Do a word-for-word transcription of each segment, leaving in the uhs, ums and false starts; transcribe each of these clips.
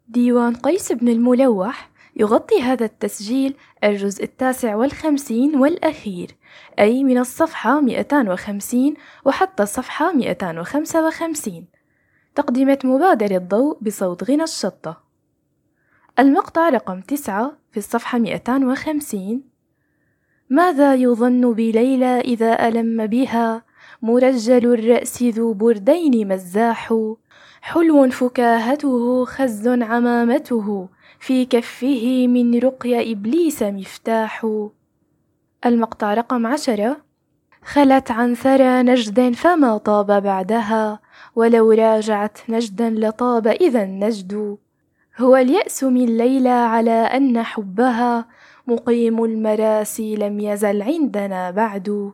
ديوان قيس بن الملوح يغطي هذا التسجيل الجزء التاسع والخمسين والأخير، أي من الصفحة مئتين وخمسين وحتى الصفحة مئتين وخمسة وخمسين. تقدمة مبادر الضوء بصوت غنى الشطة. المقطع رقم تسعة في الصفحة مئتين وخمسين. ماذا يظن بليلى إذا ألم بها؟ مرجل الرأس ذو بردين مزاح، حلو فكاهته خز عمامته، في كفه من رقي إبليس مفتاح. المقطع رقم عشرة. خلت عن ثرى نجد فما طاب بعدها، ولو راجعت نجدا لطاب إذا النجد. هو اليأس من ليلى على أن حبها، مقيم المراسي لم يزل عندنا بعد.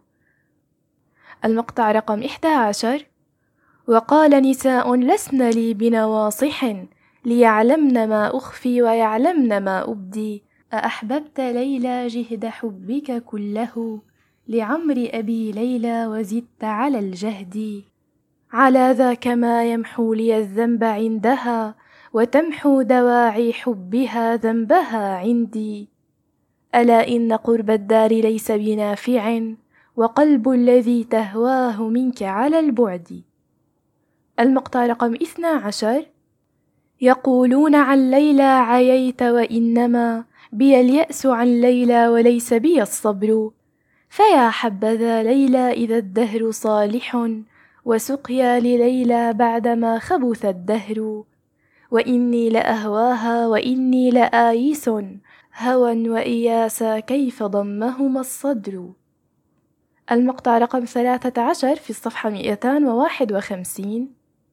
المقطع رقم إحدى عشر. وقال نساء لسن لي بنواصح، ليعلمن ما أخفي ويعلمن ما أبدي. أأحببت ليلى جهد حبك كله، لعمر أبي ليلى وزدت على الجهد. على ذاك ما يمحو لي الذنب عندها، وتمحو دواعي حبها ذنبها عندي. ألا إن قرب الدار ليس بنافع، وقلب الذي تهواه منك على البعد. المقطع رقم اثنا عشر. يقولون عن ليلى عييت، وإنما بي اليأس عن ليلى وليس بي الصبر. فيا حبذا ليلى إذا الدهر صالح، وسقيا لليلى بعدما خبث الدهر. وإني لأهواها وإني لآيس، هوى وإياسا كيف ضمهما الصدر. المقطع رقم ثلاثة عشر في الصفحة مئتين وواحد وخمسين.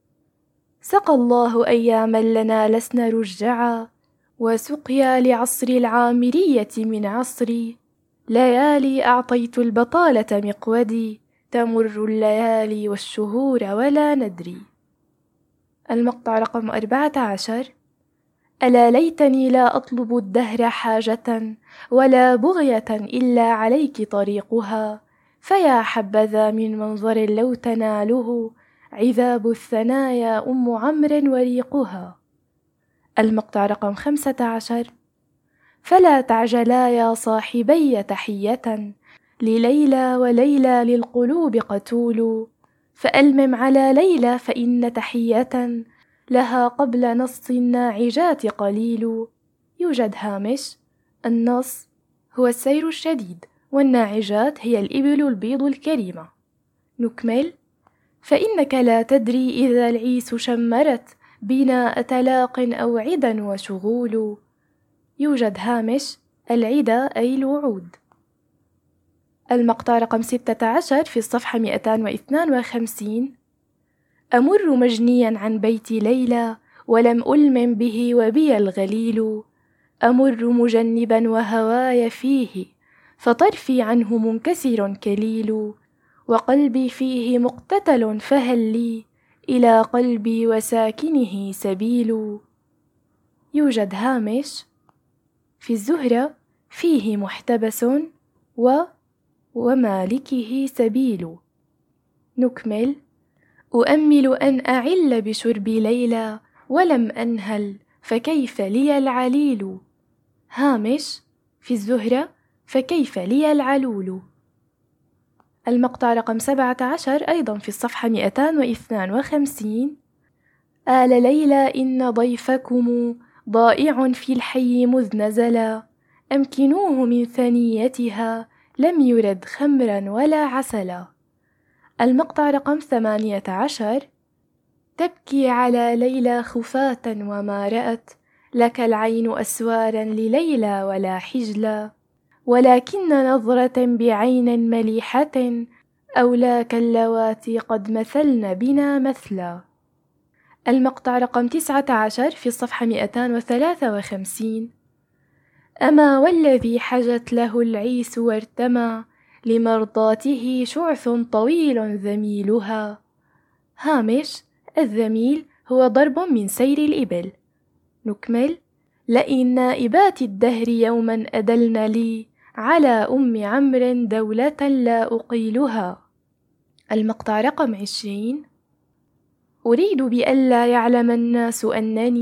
سقى الله أياما لنا لسنا رجعا، وسقيا لعصر العامرية من عصري. ليالي أعطيت البطالة مقودي، تمر الليالي والشهور ولا ندري. المقطع رقم أربعة عشر. ألا ليتني لا أطلب الدهر حاجة، ولا بغية إلا عليك طريقها. فيا حبذا من منظر لو تناله، عذاب الثنايا أم عمرو وريقها. المقطع رقم خمسة عشر. فلا تعجلا يا صاحبي تحية، لليلى وليلى للقلوب قتول. فألمم على ليلى فإن تحية، لها قبل نص الناعجات قليل. يوجد هامش. النص هو السير الشديد، والناعجات هي الإبل البيض الكريمة. نكمل. فإنك لا تدري إذا العيس شمرت بنا أتلاق أو عدا وشغول. يوجد هامش. العدا أي الوعود. المقطع رقم ستة عشر في الصفحة مئتين واثنين وخمسين. أمر مجنيا عن بيت ليلى، ولم ألمم به وبي الغليل. أمر مجنبا وهواي فيه، فطرفي عنه منكسر كليل. وقلبي فيه مقتتل فهل لي، إلى قلبي وساكنه سبيل. يوجد هامش. في الزهرة فيه محتبس و ومالكه سبيل. نكمل. أؤمل أن أعل بشرب ليلى، ولم أنهل فكيف لي العليل. هامش. في الزهرة فكيف لي العلول. المقطع رقم سبعة عشر أيضا في الصفحة مئتين واثنين وخمسين. آل ليلى إن ضيفكم ضائع في الحي مذ نزلا، أمكنوه من ثنيتها لم يرد خمرا ولا عسلا. المقطع رقم ثمانية عشر. تبكي على ليلى خفاة وما رأت، لك العين أسوارا لليلى ولا حجلا. ولكن نظرة بعين مليحة، أولاك اللواتي قد مثلن بنا مثلا. المقطع رقم تسعة عشر في الصفحة مئتين وثلاثة وخمسين. أما والذي حجت له العيس وارتمى، لمرضاته شعث طويل ذميلها. هامش. الذميل هو ضرب من سير الإبل. نكمل. لئن نائبات الدهر يوما أدلن لي، على أم عمرو دولة لا أقيلها. المقطع رقم عشرين. أريد بألا يعلم الناس أنني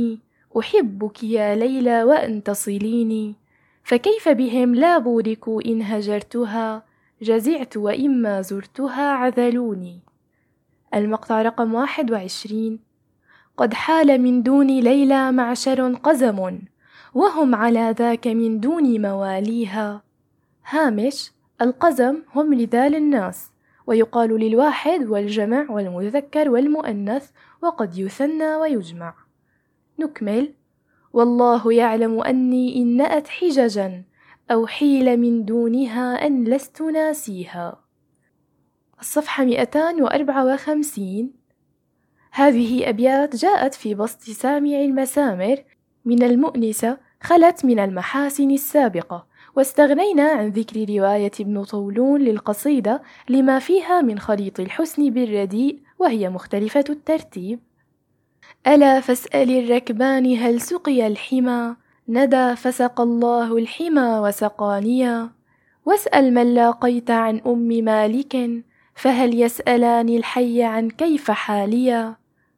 أحبك يا ليلى وأن تصليني، فكيف بهم لا بورك إن هجرتها، جزعت وإما زرتها عذلوني. المقطع رقم واحد وعشرين. قد حال من دون ليلى معشر قزم، وهم على ذاك من دون مواليها. هامش: القزم هم رذال الناس، ويقال للواحد والجمع والمذكر والمؤنث، وقد يثنى ويجمع. نكمل: والله يعلم أني إن نأت حججا، أو حيل من دونها أن لست ناسيها. الصفحة مئتان وأربعة وخمسين. هذه أبيات جاءت في بسط سامع المسامر من المؤنسة خلت من المحاسن السابقة، واستغنينا عن ذكر رواية ابن طولون للقصيدة لما فيها من خليط الحسن بالرديء، وهي مختلفة الترتيب. ألا فاسأل الركبان هل سقي الحمى، ندى فسق الله الحمى وسقانيا. واسأل من لاقيت عن أم مالك، فهل يسألان الحي عن كيف حاليا.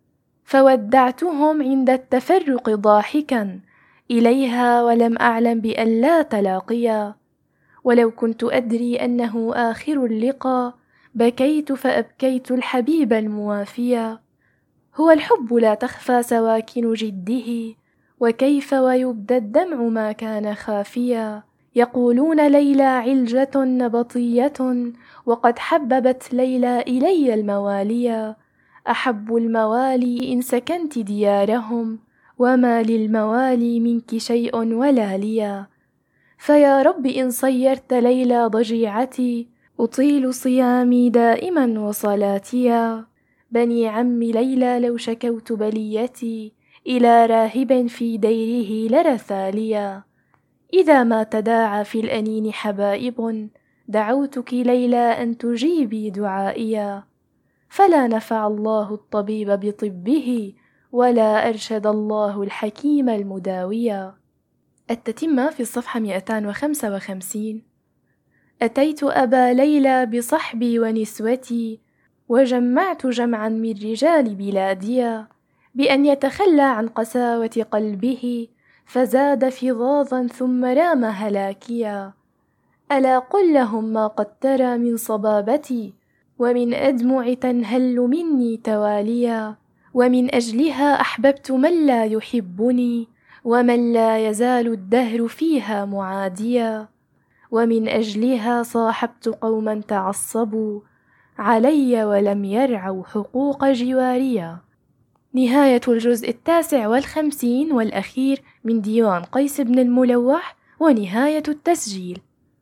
فودعتهم عند التفرق ضاحكا إليها، ولم أعلم بأن لا تلاقيا. ولو كنت أدري أنه آخر اللقاء، بكيت فأبكيت الحبيب الموافيا. هو الحب لا تخفى سواكن جده، وكيف ويبدى الدمع ما كان خافيا. يقولون ليلى علجة نبطية، وقد حببت ليلى إلي المواليا. أحب الموالي إن سكنت ديارهم، وما للموالي منك شيء ولا ليا. فيا رب إن صيرت ليلى ضجيعتي، أطيل صيامي دائما وصلاتيا. بني عم ليلى لو شكوت بليتي، إلى راهب في ديره لرثى ليا. إذا ما تداعى في الأنين حبائب، دعوتك ليلى أن تجيبي دعائيا. فلا نفع الله الطبيب بطبه، ولا أرشد الله الحكيم المداويا. التتمة في الصفحة مئتان وخمسة وخمسين. أتيت أبا ليلى بصحبي ونسوتي، وجمعت جمعا من رجال بلاديا، بأن يتخلى عن قساوة قلبه، فزاد فظاظا ثم رام هلاكيا. ألا قل لهم ما قد ترى من صبابتي، ومن أدمع تنهل مني تواليا. ومن أجلها أحببت من لا يحبني، ومن لا يزال الدهر فيها معاديا. ومن أجلها صاحبت قوما تعصبوا علي، ولم يرعوا حقوق جواريا. نهاية الجزء التاسع والخمسين والأخير من ديوان قيس بن الملوح، ونهاية التسجيل.